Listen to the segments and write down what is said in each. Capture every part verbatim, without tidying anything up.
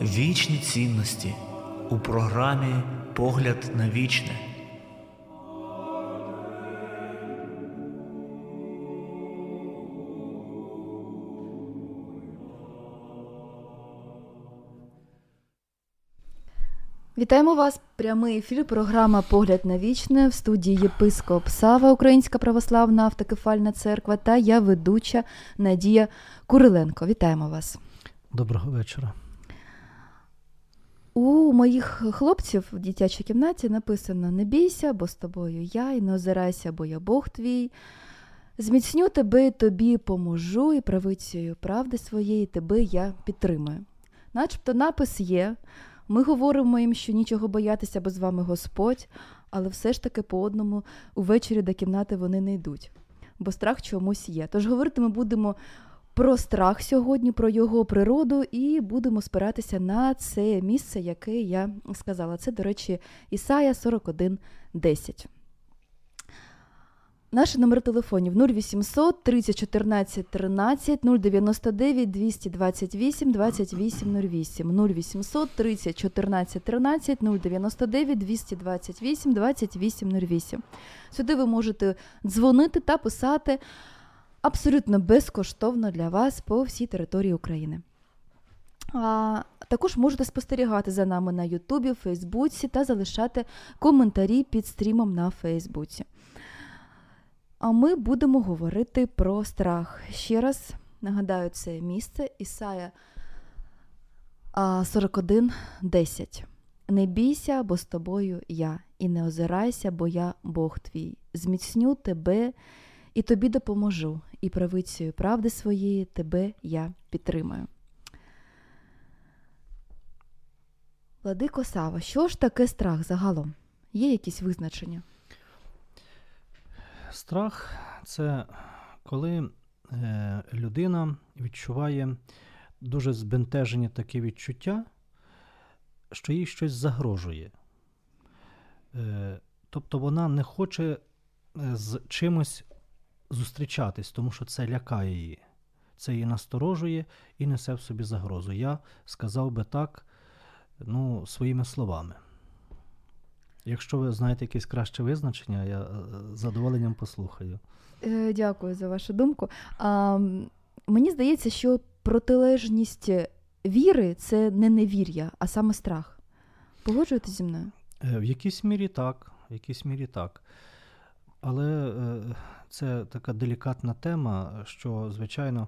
Вічні цінності у програмі «Погляд на вічне». Вітаємо вас. Прямий ефір, програма «Погляд на вічне», в студії єпископ Сава, Українська православна автокефальна церква, та я ведуча Надія Куриленко. Вітаємо вас. Доброго вечора. У моїх хлопців в дитячій кімнаті написано: «Не бійся, бо з тобою я, і не озирайся, бо я Бог твій. Зміцню тебе, тобі поможу, і правицею правди своєї тебе я підтримую». Начебто напис є. Ми говоримо їм, що нічого боятися, бо з вами Господь, але все ж таки по одному увечері до кімнати вони не йдуть, бо страх чомусь є. Тож говорити ми будемо про страх сьогодні, про його природу, і будемо спиратися на це місце, яке я сказала. Це, до речі, Ісая сорок один десять. Наші номери телефонів нуль вісімсот тридцять чотирнадцять тринадцять, нуль дев'яносто дев'ять двісті двадцять вісім двадцять вісім нуль вісім, нуль вісімсот тридцять чотирнадцять тринадцять, нуль дев'яносто дев'ять двісті двадцять вісім двадцять вісім нуль вісім. Сюди ви можете дзвонити та писати абсолютно безкоштовно для вас по всій території України. А також можете спостерігати за нами на Ютубі, Фейсбуці та залишати коментарі під стрімом на Фейсбуці. А ми будемо говорити про страх. Ще раз нагадаю це місце Ісая сорок один десять. «Не бійся, бо з тобою я, і не озирайся, бо я Бог твій. Зміцню тебе, і тобі допоможу, і правицею правди своєї тебе я підтримаю». Владико Сава, що ж таке страх загалом? Є якісь визначення? Страх – це коли е, людина відчуває дуже збентежені такі відчуття, що їй щось загрожує. Е, тобто вона не хоче з чимось зустрічатись, тому що це лякає її. Це її насторожує і несе в собі загрозу. Я сказав би так, ну, своїми словами. Якщо ви знаєте якесь краще визначення, я з задоволенням послухаю. Дякую за вашу думку. А, мені здається, що протилежність віри – це не невір'я, а саме страх. Погоджуєтесь зі мною? В якійсь мірі так, в якійсь мірі так. Але це така делікатна тема, що, звичайно,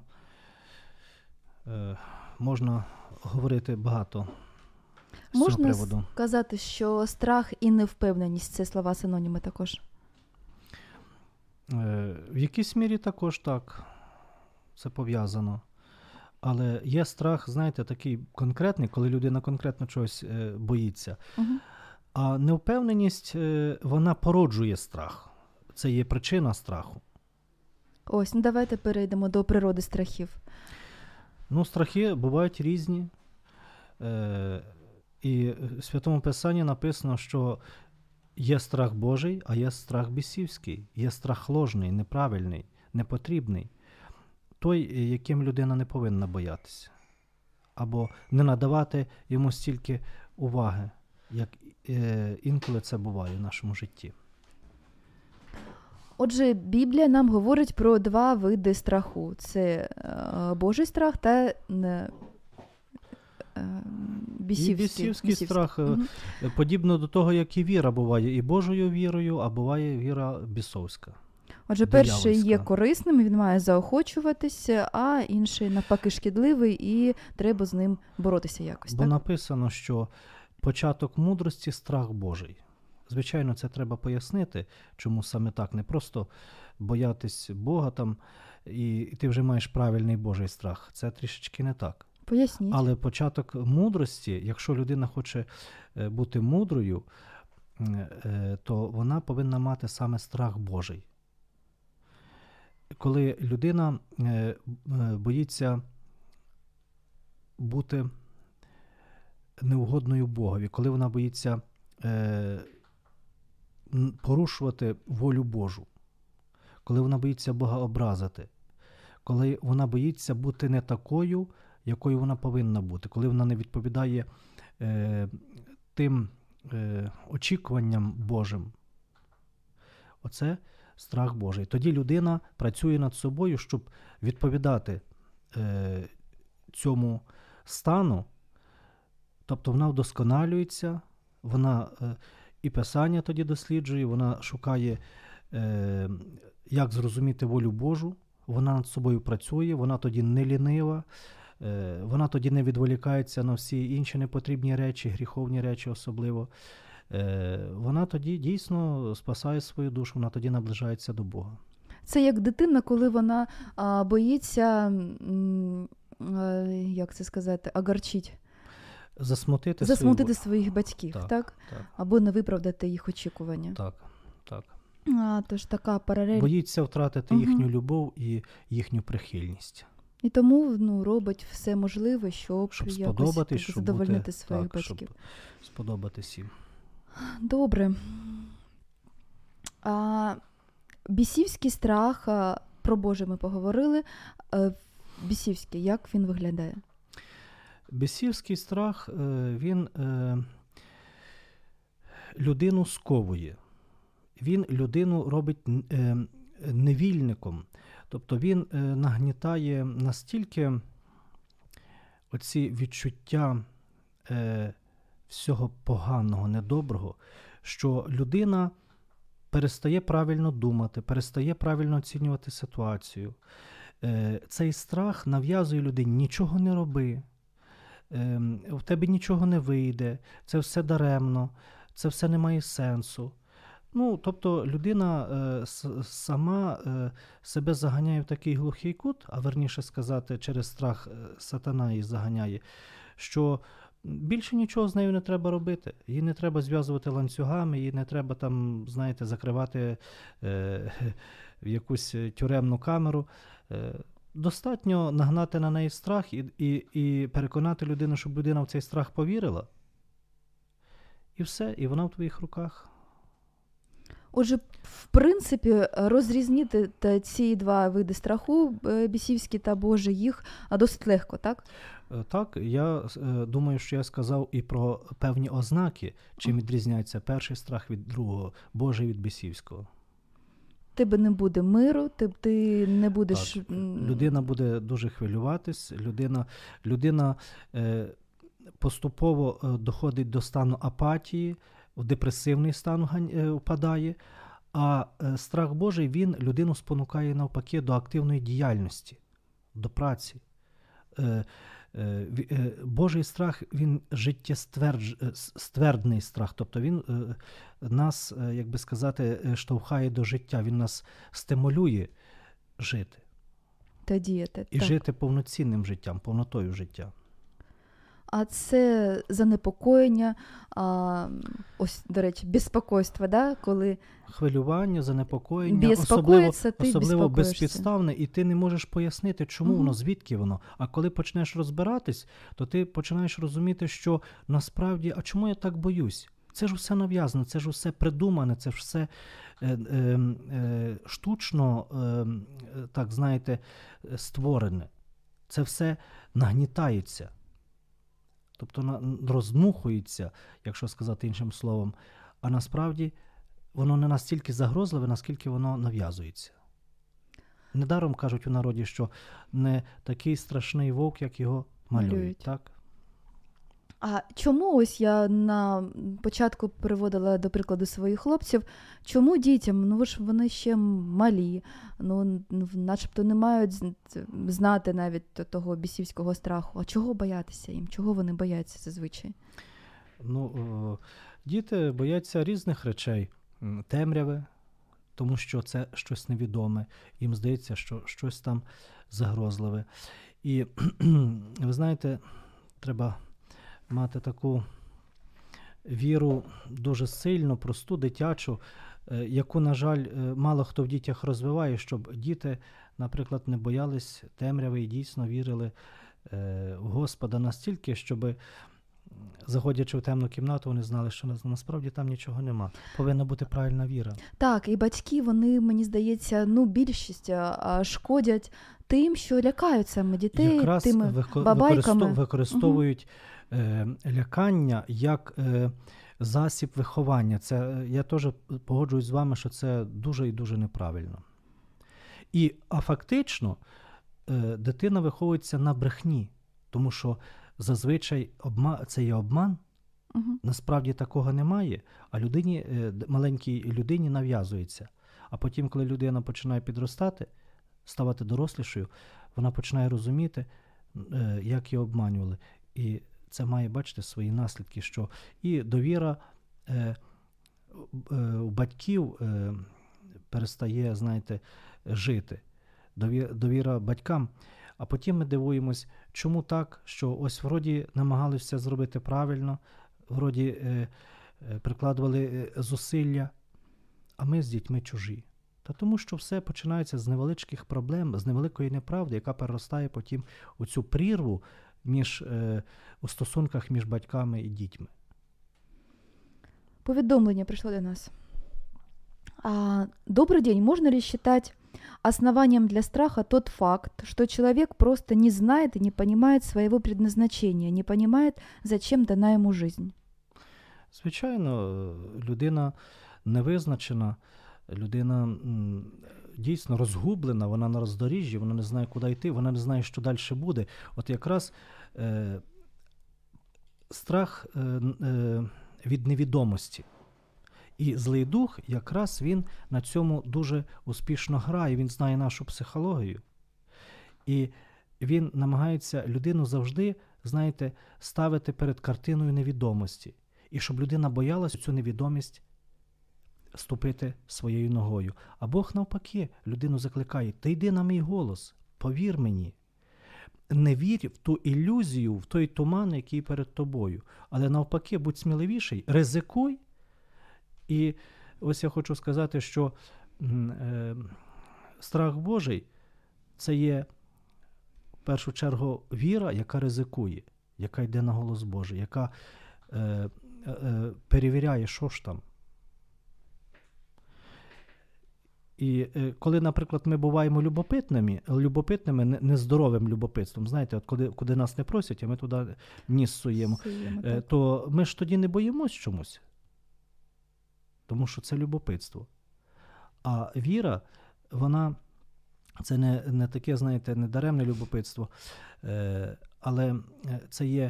можна говорити багато. Можна сказати, що страх і невпевненість – це слова-синоніми також? В якійсь мірі також так, це пов'язано. Але є страх, знаєте, такий конкретний, коли людина конкретно чогось боїться. Угу. А невпевненість, вона породжує страх. Це є причина страху. Ось, ну давайте перейдемо до природи страхів. Ну, страхи бувають різні. І в Святому Писанні написано, що є страх Божий, а є страх бісівський. Є страх ложний, неправильний, непотрібний. Той, яким людина не повинна боятися. Або не надавати йому стільки уваги, як е, інколи це буває в нашому житті. Отже, Біблія нам говорить про два види страху. Це е, Божий страх та не бісівський, бісівський, бісівський страх, угу. Подібно до того, як і віра буває і Божою вірою, а буває віра бісовська. Отже, перший є корисним, він має заохочуватися, а інший навпаки шкідливий і треба з ним боротися якось. Бо так? Написано, що початок мудрості – страх Божий. Звичайно, це треба пояснити, чому саме так. Не просто боятись Бога там, і, і ти вже маєш правильний Божий страх. Це трішечки не так. Поясніть. Але початок мудрості, якщо людина хоче бути мудрою, то вона повинна мати саме страх Божий. Коли людина боїться бути неугодною Богові, коли вона боїться порушувати волю Божу, коли вона боїться Бога образити, коли вона боїться бути не такою, якою вона повинна бути, коли вона не відповідає е, тим е, очікуванням Божим. Оце страх Божий. Тоді людина працює над собою, щоб відповідати е, цьому стану, тобто вона вдосконалюється, вона е, і Писання тоді досліджує, вона шукає, е, як зрозуміти волю Божу, вона над собою працює, вона тоді не лінива, е, вона тоді не відволікається на всі інші непотрібні речі, гріховні речі особливо. Е, вона тоді дійсно спасає свою душу, вона тоді наближається до Бога. Це як дитина, коли вона а, боїться, м, а, як це сказати, огорчить. Засмутити, Засмутити свою... своїх батьків, так, так? Так. Або не виправдати їх очікування. Так, так. А, тож така паралель. Боїться втратити Угу. їхню любов і їхню прихильність. І тому ну, робить все можливе, щоб, Щоб якось сподобатись, так, щоб задовольнити бути, своїх так, батьків. щоб сподобатись їм. Добре. А, бісівський страх, а, про Боже ми поговорили. А, бісівський, як він виглядає? Бісівський страх, він людину сковує. Він людину робить невільником. Тобто він нагнітає настільки оці відчуття всього поганого, недоброго, що людина перестає правильно думати, перестає правильно оцінювати ситуацію. Цей страх нав'язує людині: нічого не роби, в тебе нічого не вийде, це все даремно, це все не має сенсу. Ну, тобто людина е, с, сама е, себе заганяє в такий глухий кут, а верніше сказати, через страх е, сатана її заганяє, що більше нічого з нею не треба робити. Її не треба зв'язувати ланцюгами, її не треба там, знаєте, закривати е, в якусь тюремну камеру. Е, достатньо нагнати на неї страх і, і, і переконати людину, щоб людина в цей страх повірила. І все, і вона в твоїх руках. Отже, в принципі, розрізнити ці два види страху, бісівський та Божий, їх досить легко, так? Так, я думаю, що я сказав і про певні ознаки, чим відрізняється перший страх від другого, Божий від бісівського. Тебе не буде миру, ти, ти не будеш... Так, людина буде дуже хвилюватись, людина, людина е, поступово е, доходить до стану апатії, в депресивний стан е, впадає, а е, страх Божий, він людину спонукає навпаки до активної діяльності, до праці. Е, е, е, Божий страх, він життєствердний страх, тобто він е, нас, е, як би сказати, штовхає до життя, він нас стимулює жити. Та діяти. І так. жити повноцінним життям, повнотою життя. А це занепокоєння, а, ось, до речі, безпокойство, да? Коли хвилювання, занепокоєння, особливо, особливо безпідставне, і ти не можеш пояснити, чому угу. воно, звідки воно. А коли почнеш розбиратись, то ти починаєш розуміти, що насправді, а чому я так боюсь? Це ж все нав'язане, це ж все придумане, це ж все е, е, е, штучно, е, так, знаєте, створене. Це все нагнітається. Тобто роздмухується, якщо сказати іншим словом, а насправді воно не настільки загрозливе, наскільки воно нав'язується. Недаром кажуть у народі, що не такий страшний вовк, як його малюють. малюють. Так? А чому, ось я на початку приводила до прикладу своїх хлопців, чому дітям, ну ж вони ще малі, ну начебто не мають знати навіть того бісівського страху, а чого боятися їм, чого вони бояться зазвичай? Ну, о, діти бояться різних речей, темряви, тому що це щось невідоме, їм здається, що щось там загрозливе. І ви знаєте, треба мати таку віру дуже сильну, просту, дитячу, яку, на жаль, мало хто в дітях розвиває, щоб діти, наприклад, не боялись темряви і дійсно вірили в Господа настільки, щоб заходячи в темну кімнату, вони знали, що насправді там нічого нема. Повинна бути правильна віра. Так, і батьки, вони, мені здається, ну, більшість а, шкодять тим, що лякають саме дітей, якраз тими вико- бабайками. використов- використовують угу. е, лякання як е, засіб виховання. Це, я теж погоджуюсь з вами, що це дуже і дуже неправильно. І, а фактично, е, дитина виховується на брехні, тому що зазвичай обма... це є обман, угу. насправді такого немає, а людині, е, маленькій людині нав'язується. А потім, коли людина починає підростати, ставати дорослішою, вона починає розуміти, е, як її обманювали. І це має, бачити, свої наслідки, що і довіра е, е, у батьків е, перестає, знаєте, жити. Довіра, довіра батькам. А потім ми дивуємось, чому так, що ось вроді намагалися зробити правильно, вроді е, е, прикладували зусилля, а ми з дітьми чужі. Та тому, що все починається з невеличких проблем, з невеликої неправди, яка переростає потім у цю прірву між, е, у стосунках між батьками і дітьми. Повідомлення прийшло до нас. А, добрый день. Можно ли считать основанием для страха тот факт, что человек просто не знает и не понимает своего предназначения, не понимает, зачем дана ему жизнь? Звичайно, людина невизначена, людина м, дійсно розгублена, вона на роздоріжжі, вона не знає, куди йти, вона не знає, що далі буде. От якраз е, страх е, е, від невідомості. І злий дух, якраз він на цьому дуже успішно грає, він знає нашу психологію. І він намагається людину завжди, знаєте, ставити перед картиною невідомості. І щоб людина боялась цю невідомість ступити своєю ногою. А Бог навпаки людину закликає: ти йди на мій голос, повір мені. Не вір в ту ілюзію, в той туман, який перед тобою. Але навпаки, будь сміливіший, ризикуй. І ось я хочу сказати, що е, страх Божий – це є, в першу чергу, віра, яка ризикує, яка йде на голос Божий, яка е, е, перевіряє, що ж там. І е, коли, наприклад, ми буваємо любопитними, любопитними, нездоровим любопитством, знаєте, от коли, куди нас не просять, а ми туди ніс суємо, е, то ми ж тоді не боїмось чомусь. Тому що це любопитство. А віра, вона, це не, не таке, знаєте, недаремне любопитство, е, але це є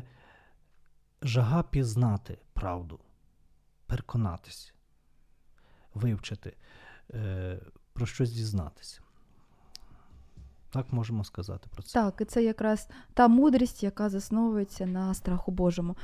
жага пізнати правду, переконатись, вивчити, е, про щось дізнатися. Так можемо сказати про це. Так, і це якраз та мудрість, яка засновується на страху Божому.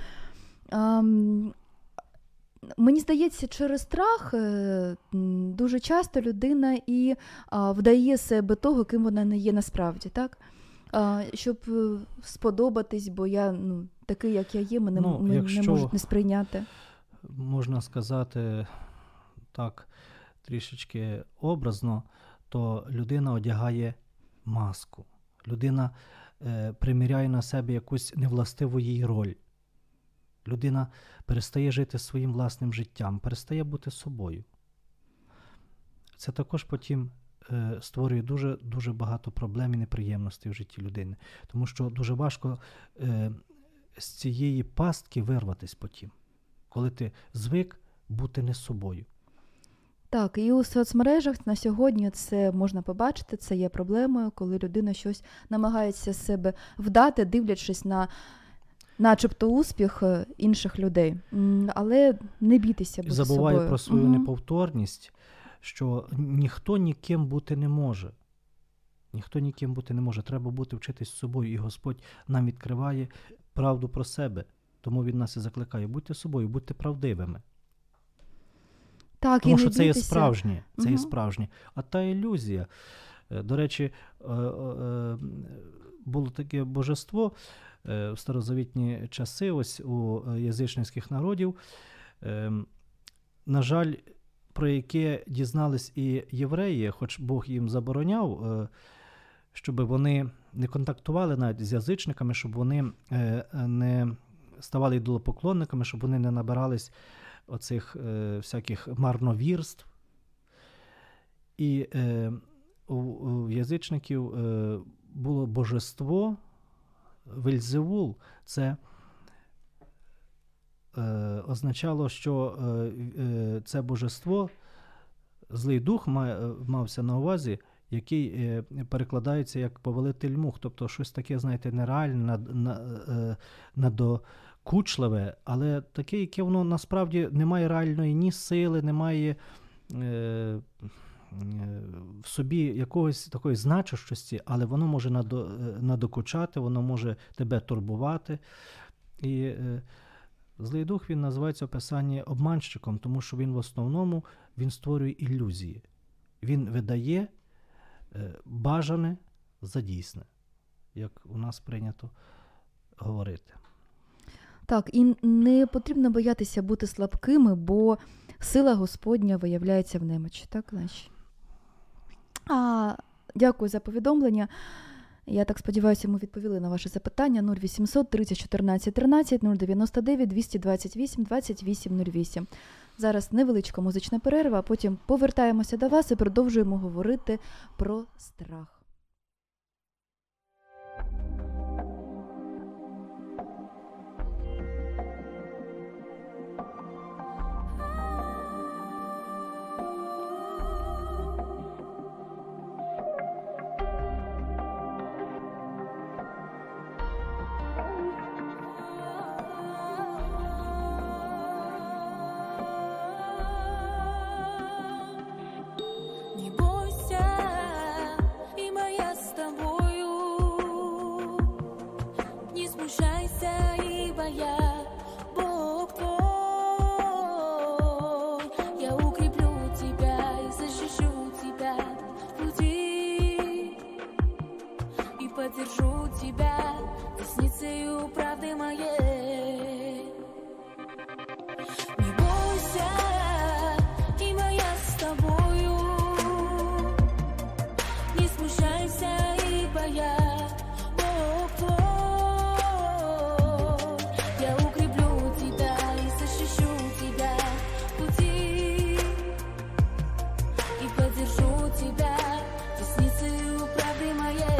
Um, Мені здається, через страх дуже часто людина і а, вдає себе того, ким вона не є насправді, так? А, щоб сподобатись, бо я ну, такий, як я є, мене ну, не можуть не сприйняти. Можна сказати так трішечки образно, то людина одягає маску. Людина е, приміряє на себе якусь невластиву їй роль. Людина перестає жити своїм власним життям, перестає бути собою. Це також потім е, створює дуже, дуже багато проблем і неприємностей в житті людини. Тому що дуже важко е, з цієї пастки вирватися потім, коли ти звик бути не собою. Так, і у соцмережах на сьогодні це можна побачити, це є проблемою, коли людина щось намагається себе вдати, дивлячись на начебто успіх інших людей. Але не бійтеся бути собою. Забуває про свою угу. неповторність, що ніхто ніким бути не може. Ніхто ніким бути не може. Треба бути вчитись з собою. І Господь нам відкриває правду про себе. Тому Він нас і закликає: будьте собою, будьте правдивими. Так, тому і що не це є бійтеся. справжнє. Це угу. є справжнє. А та ілюзія. До речі, було таке божество в старозавітні часи, ось у язичницьких народів, на жаль, про яке дізнались і євреї, хоч Бог їм забороняв, щоб вони не контактували навіть з язичниками, щоб вони не ставали ідолопоклонниками, щоб вони не набирались оцих е, всяких марновірств. І е, у, у язичників е, було божество Вельзевул. Це е, означало, що е, е, це божество, злий дух мав, мався на увазі, який е, перекладається як повелитель мух. Тобто щось таке, знаєте, нереальне, над, на, е, надокучливе, але таке, яке воно насправді не має реальної ні сили, не має е, в собі якогось такої значущості, але воно може надо, надокучати, воно може тебе турбувати. І е, злий дух, він називається в Писанні обманщиком, тому що він в основному він створює ілюзії. Він видає е, бажане за дійсне, як у нас прийнято говорити. Так, і не потрібно боятися бути слабкими, бо сила Господня виявляється в немочі, так, наші? А, дякую за повідомлення. Я так сподіваюся, ми відповіли на ваше запитання. нуль вісімсот тридцять чотирнадцять тринадцять, нуль дев'яносто дев'ять двісті двадцять вісім двадцять вісім нуль вісім. Зараз невеличка музична перерва, а потім повертаємося до вас і продовжуємо говорити про страх. Поддержу тебя десницею правды моей. Не бойся, и моя с тобою. Не смущайся, ибо я Бог твой. Я укреплю тебя и защищу тебя в пути. И поддержу тебя десницею правды моей.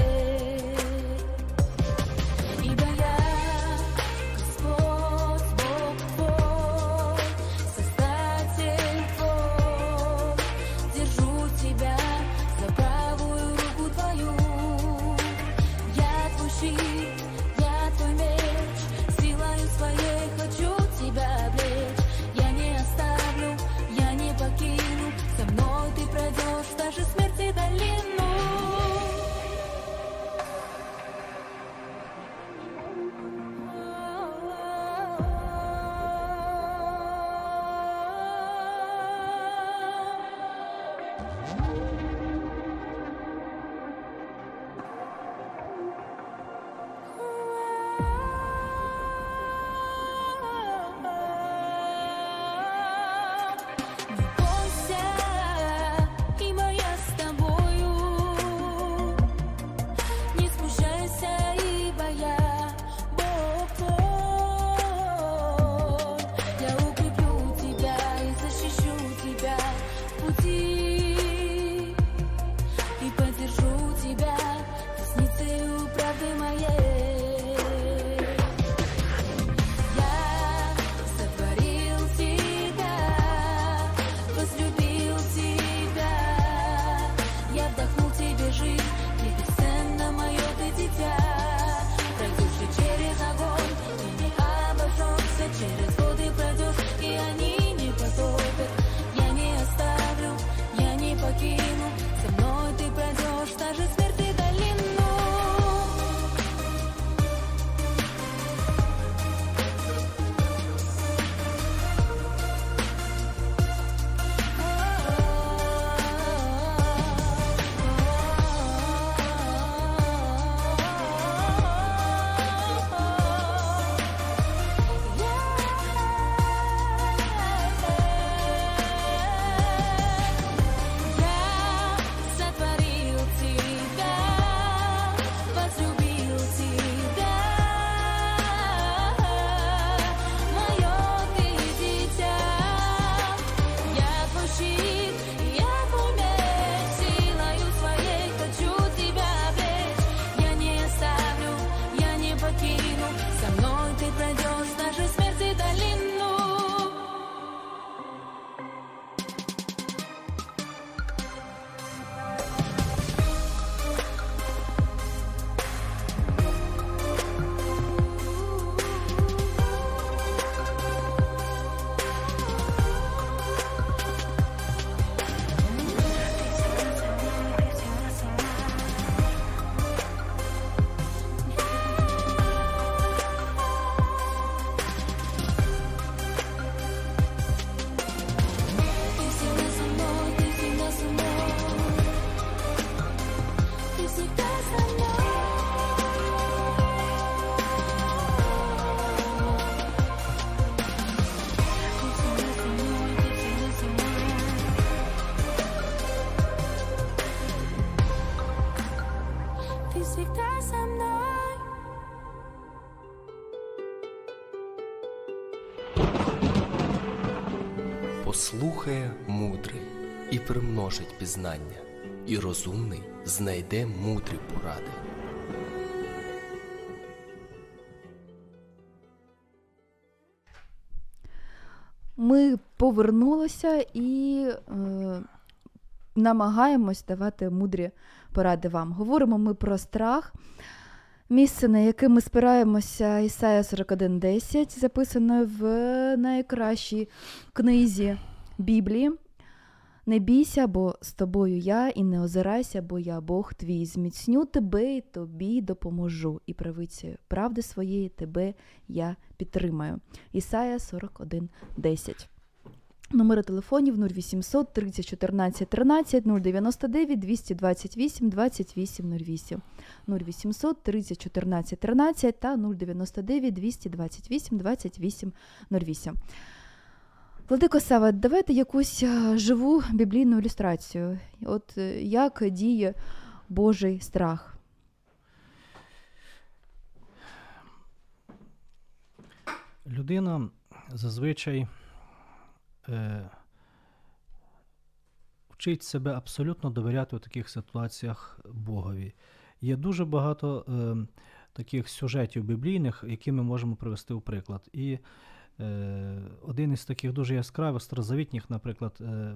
Ty всегда со мной. Послухає мудрий і примножить пізнання, і розумний знайде мудрі поради. Ми повернулися і е, намагаємось давати мудрі поради вам. Говоримо ми про страх. Місце, на яке ми спираємося, Ісая сорок один десять, записано в найкращій книзі Біблії. «Не бійся, бо з тобою я, і не озирайся, бо я Бог твій. Зміцню тебе і тобі допоможу, і правицею правди своєї тебе я підтримаю». Ісая сорок один десять. Номери телефонів нуль вісімсот тридцять чотирнадцять тринадцять нуль дев'яносто дев'ять двісті двадцять вісім двадцять вісім нуль вісім. нуль вісімсот тридцять чотирнадцять тринадцять та нуль дев'яносто дев'ять двісті двадцять вісім двадцять вісім нуль вісім. Владико Сава, давайте якусь живу біблійну ілюстрацію. От як діє Божий страх? Людина зазвичай е, вчить себе абсолютно довіряти у таких ситуаціях Богові. Є дуже багато е, таких сюжетів біблійних, які ми можемо привести у приклад. І е, один із таких дуже яскравих, старозавітніх, наприклад, е, е,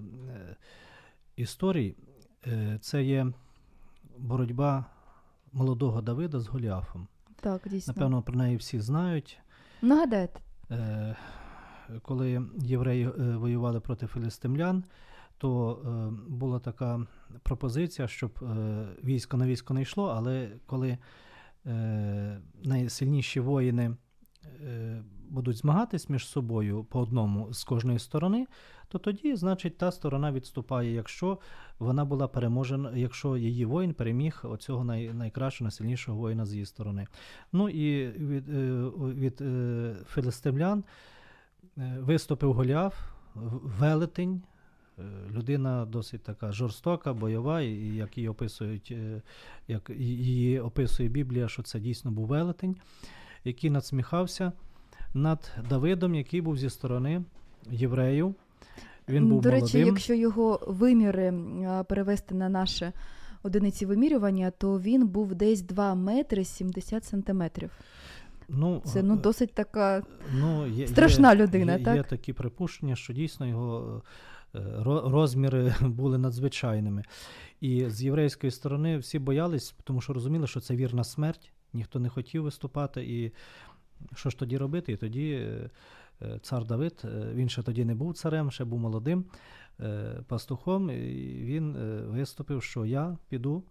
історій, е, це є боротьба молодого Давида з Голіафом. Так, дійсно. Напевно, про неї всі знають. Нагадайте. Е, коли євреї е, воювали проти філістимлян, то е, була така пропозиція, щоб е, військо на військо не йшло, але коли е, найсильніші воїни е, будуть змагатись між собою по одному з кожної сторони, то тоді, значить, та сторона відступає, якщо вона була переможена, якщо її воїн переміг оцього най, найкращого, найсильнішого воїна з її сторони. Ну і від, від, від філістимлян виступив Голіаф, велетень, людина досить така жорстока, бойова, і як її описують, як її описує Біблія, що це дійсно був велетень, який надсміхався над Давидом, який був зі сторони євреїв. Він був До речі, молодим. якщо його виміри перевести на наші одиниці вимірювання, то він був десь два метри сімдесят сантиметрів. Ну, це ну, досить така ну, є, страшна є, людина, є, так? Є такі припущення, що дійсно його розміри були надзвичайними. І з єврейської сторони всі боялись, тому що розуміли, що це вірна смерть, ніхто не хотів виступати, і що ж тоді робити? І тоді цар Давид, він ще тоді не був царем, ще був молодим пастухом, і він виступив, що я піду.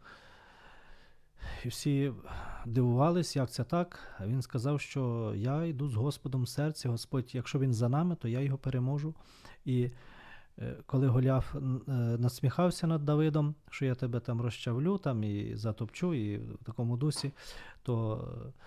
І всі дивувались, як це так. А він сказав, що я йду з Господом в серці, Господь, якщо він за нами, то я його переможу. І коли Голіаф насміхався над Давидом, що я тебе там розчавлю там, і затопчу, і в такому дусі, то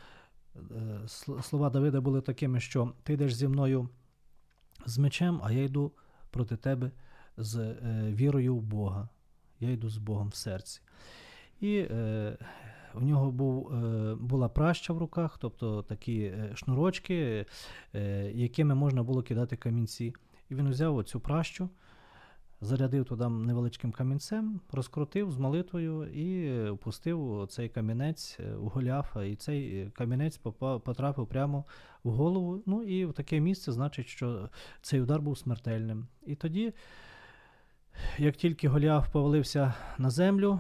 слова Давида були такими, що ти йдеш зі мною з мечем, а я йду проти тебе з е, вірою в Бога. Я йду з Богом в серці. І е, у нього був, е, була праща в руках, тобто такі е, шнурочки, е, якими можна було кидати камінці. І він взяв оцю пращу, зарядив туди невеличким камінцем, розкрутив з молитвою і впустив цей камінець у Голіафа. І цей камінець попав, потрапив прямо в голову. Ну і в таке місце, значить, що цей удар був смертельним. І тоді, як тільки Голіаф повалився на землю,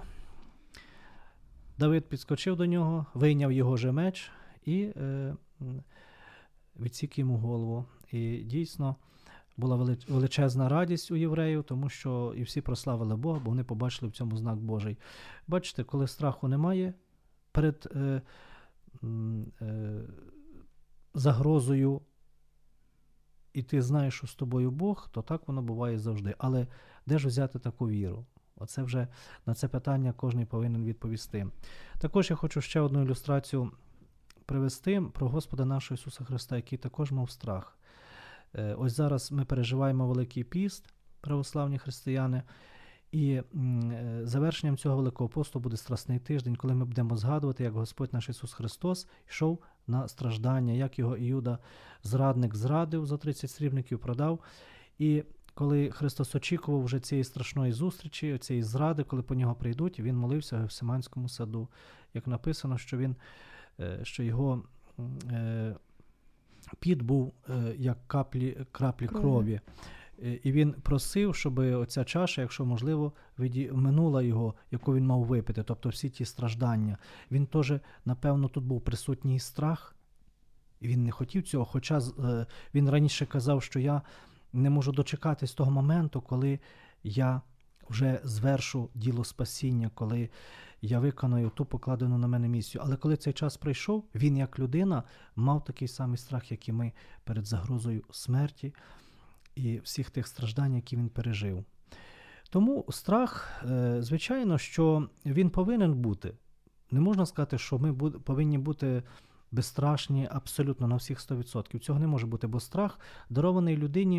Давид підскочив до нього, вийняв його же меч і е, відсік йому голову. І дійсно була величезна радість у євреїв, тому що і всі прославили Бога, бо вони побачили в цьому знак Божий. Бачите, коли страху немає перед е, е, загрозою, і ти знаєш, що з тобою Бог, то так воно буває завжди. Але де ж взяти таку віру? Оце вже на це питання кожен повинен відповісти. Також я хочу ще одну ілюстрацію привести про Господа нашого Ісуса Христа, який також мав страх. Ось зараз ми переживаємо Великий піст, православні християни, І м, е, завершенням цього Великого посту буде Страсний тиждень, коли ми будемо згадувати, як Господь наш Ісус Христос йшов на страждання, як його Іуда, зрадник, зрадив, за тридцять срібників продав. І коли Христос очікував вже цієї страшної зустрічі, цієї зради, коли по нього прийдуть, він молився в Гефсиманському саду. Як написано, що, він, е, що його е, піт був е, як каплі, краплі Крові. крові. І він просив, щоб оця чаша, якщо можливо, віді... минула його, яку він мав випити, тобто всі ті страждання. Він теж, напевно, тут був присутній страх, і він не хотів цього, хоча е, він раніше казав, що я не можу дочекатись того моменту, коли я вже звершу діло спасіння, коли я виконую ту покладену на мене місію. Але коли цей час прийшов, він як людина мав такий самий страх, як і ми, перед загрозою смерті і всіх тих страждань, які він пережив. Тому страх, звичайно, що він повинен бути. Не можна сказати, що ми повинні бути безстрашні абсолютно на всіх сто відсотків. Цього не може бути, бо страх дарований людині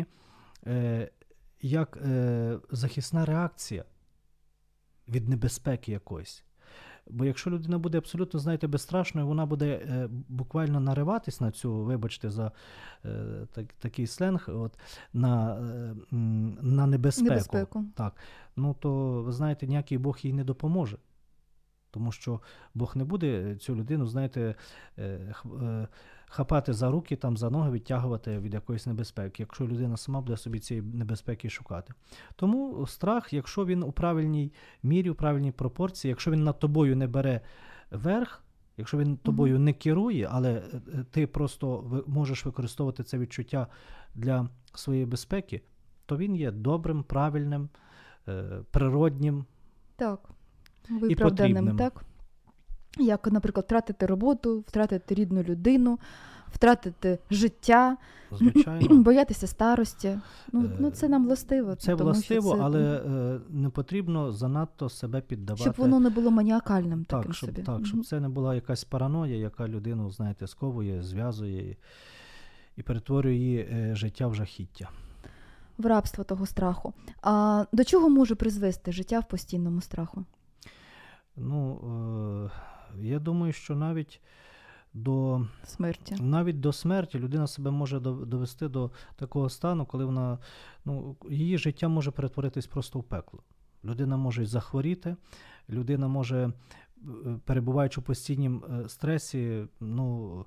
як захисна реакція від небезпеки якоїсь. Бо якщо людина буде абсолютно, знаєте, безстрашною, вона буде е, буквально нариватись на цю, вибачте за е, так, такий сленг, от, на, е, на небезпеку. Небезпеку. Так. Ну, то, ви знаєте, ніякий Бог їй не допоможе. Тому що Бог не буде цю людину, знаєте, е, е, хапати за руки, там, за ноги, відтягувати від якоїсь небезпеки, якщо людина сама буде собі цієї небезпеки шукати. Тому страх, якщо він у правильній мірі, у правильній пропорції, якщо він над тобою не бере верх, якщо він тобою mm-hmm. не керує, але ти просто можеш використовувати це відчуття для своєї безпеки, то він є добрим, правильним, природнім так. і потрібним. Так? Як, наприклад, втратити роботу, втратити рідну людину, втратити життя, звичайно. Боятися старості. Ну, ну, це нам властиво. Це тому, властиво, це... але е, не потрібно занадто себе піддавати. Щоб воно не було маніакальним так, таким щоб, собі. Так, угу. щоб це не була якась параноя, яка людину, знаєте, сковує, зв'язує і, і перетворює її е, життя в жахіття. В рабство того страху. А до чого може призвести життя в постійному страху? Ну, е, я думаю, що навіть до смерті. Навіть до смерті людина себе може довести до такого стану, коли вона, ну, її життя може перетворитись просто в пекло. Людина може захворіти, людина може, перебуваючи в постійнім стресі, ну,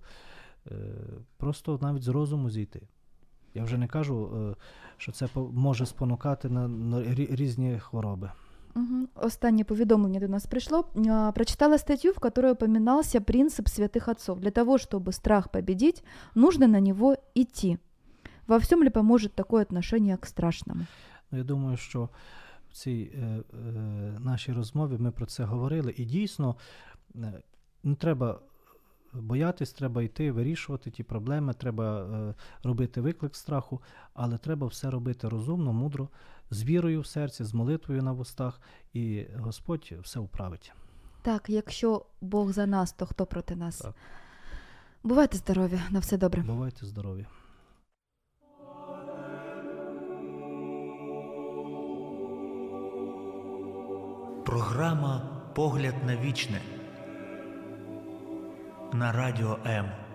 просто навіть з розуму зійти. Я вже не кажу, що це може спонукати на, на різні хвороби. Угу. Останнє повідомлення до нас прийшло. Прочитала статью, в которой упоминался принцип святых отцов. Для того, чтобы страх победить, нужно на него идти. Во всем ли поможет такое отношение к страшному? Я думаю, що в цій е, е, нашій розмові ми про це говорили. І дійсно, е, не треба боятись, треба йти, вирішувати ті проблеми, треба е, робити виклик страху, але треба все робити розумно, мудро, з вірою в серці, з молитвою на вустах, і Господь все управить. Так, якщо Бог за нас, то хто проти нас? Так. Бувайте здорові, на все добре. Бувайте здорові. Програма «Погляд на вічне» на Радіо М.